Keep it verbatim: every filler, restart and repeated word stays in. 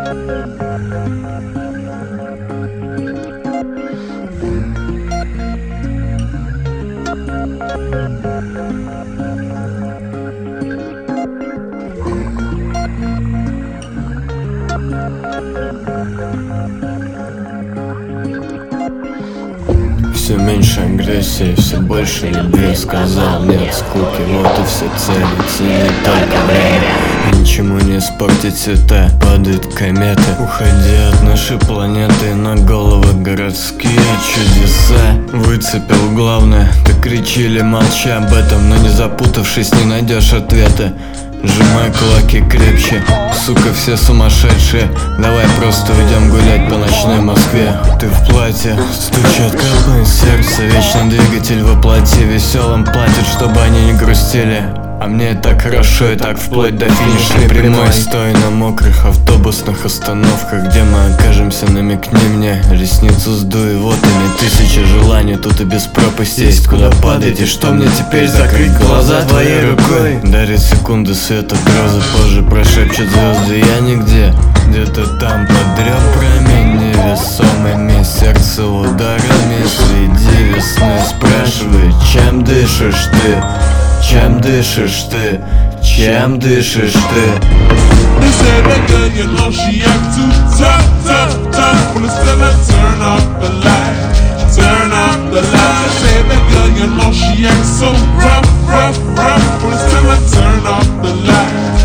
Все меньше агрессии, все больше любви. Сказал нет скуки, вот и все цели. Цени только время, и ничему не испортить цвета. Падают кометы, уходя от нашей планеты. На головы городские чудеса. Выцепил главное, ты кричи или молчи об этом. Но не запутавшись, не найдешь ответа. Сжимай кулаки крепче, сука, все сумасшедшие. Давай просто уйдем гулять по ночной Москве. Ты в платье, стучат капы из сердца. Вечный двигатель воплоти, веселым платят, чтобы они не грустили. А мне так хорошо и так вплоть до финишной прямой. Стой на мокрых автобусных остановках. Где мы окажемся, намекни мне. Ресницу сдуй, вот они, тысячи желаний. Тут и без пропасти есть куда падать. И что мне теперь, закрыть глаза твоей рукой? Дарит секунды света, грозы позже прошепчет звезды. Я нигде, где-то там под ребрами невесомыми. Сердце ударами среди весны спрашивает, чем дышишь ты? Чем дышишь ты? Чем дышишь ты? They said that girl, you know she act too tough, tough, tough. When it's still a turn off the light, turn off the light. They said that girl, you know she act so rough, rough, rough. When it's still a turn off the light.